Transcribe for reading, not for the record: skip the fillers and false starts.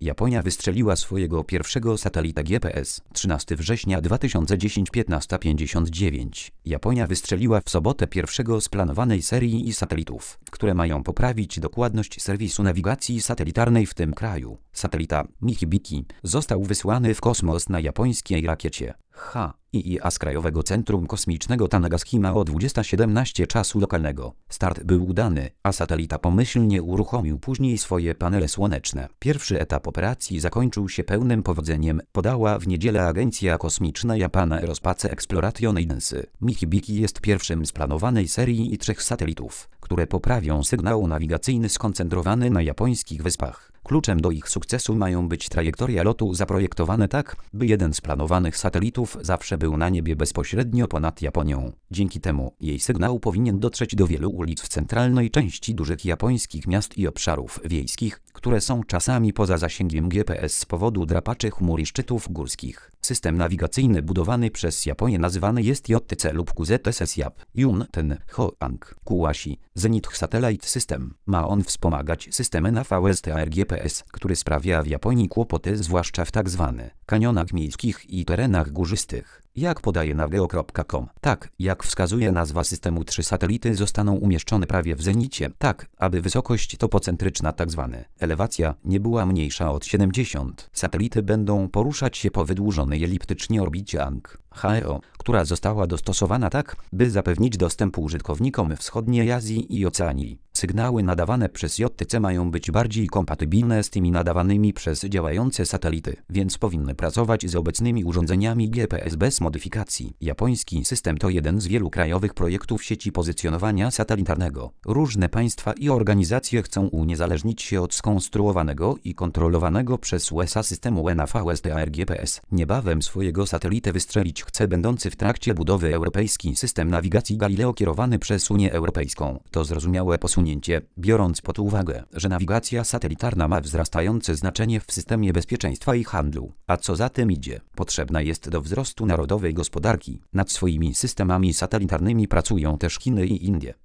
Japonia wystrzeliła swojego pierwszego satelitę GPS. 13 września 2010 15:59. Japonia wystrzeliła w sobotę pierwszego z planowanej serii satelitów, które mają poprawić dokładność serwisu nawigacji satelitarnej w tym kraju. Satelita Michibiki został wysłany w kosmos na japońskiej rakiecie HIIA z Krajowego Centrum Kosmicznego Tanegashima o 20:17 czasu lokalnego. Start był udany, a satelita pomyślnie uruchomił później swoje panele słoneczne. Pierwszy etap operacji zakończył się pełnym powodzeniem, podała w niedzielę Agencja Kosmiczna Japan Aerospace Exploration Agency. Michibiki jest pierwszym z planowanej serii 3 satelitów, które poprawią sygnał nawigacyjny skoncentrowany na japońskich wyspach. Kluczem do ich sukcesu mają być trajektoria lotu zaprojektowane tak, by jeden z planowanych satelitów zawsze był na niebie bezpośrednio ponad Japonią. Dzięki temu jej sygnał powinien dotrzeć do wielu ulic w centralnej części dużych japońskich miast i obszarów wiejskich, które są czasami poza zasięgiem GPS z powodu drapaczy chmur i szczytów górskich. System nawigacyjny budowany przez Japonię nazywany jest JTC lub QZSS-JAP. Yunten Hoang Kuwashi Zenith Satellite System. Ma on wspomagać system NAVSTR GPS, który sprawia w Japonii kłopoty zwłaszcza w tzw. kanionach miejskich i terenach górzystych. Jak podaje navgeo.com, tak jak wskazuje nazwa systemu, 3 satelity zostaną umieszczone prawie w zenicie, tak aby wysokość topocentryczna tzw. elewacja nie była mniejsza od 70. Satelity będą poruszać się po wydłużonej eliptycznie orbicie HEO, która została dostosowana tak, by zapewnić dostęp użytkownikom wschodniej Azji i Oceanii. Sygnały nadawane przez JTC mają być bardziej kompatybilne z tymi nadawanymi przez działające satelity, więc powinny pracować z obecnymi urządzeniami GPS bez modyfikacji. Japoński system to jeden z wielu krajowych projektów sieci pozycjonowania satelitarnego. Różne państwa i organizacje chcą uniezależnić się od skonstruowanego i kontrolowanego przez USA systemu NAVSTR GPS. Niebawem swojego satelitę wystrzelić chce będący w trakcie budowy europejski system nawigacji Galileo kierowany przez Unię Europejską. To zrozumiałe posunięcie, biorąc pod uwagę, że nawigacja satelitarna ma wzrastające znaczenie w systemie bezpieczeństwa i handlu. A co za tym idzie, potrzebna jest do wzrostu narodowej gospodarki. Nad swoimi systemami satelitarnymi pracują też Chiny i Indie.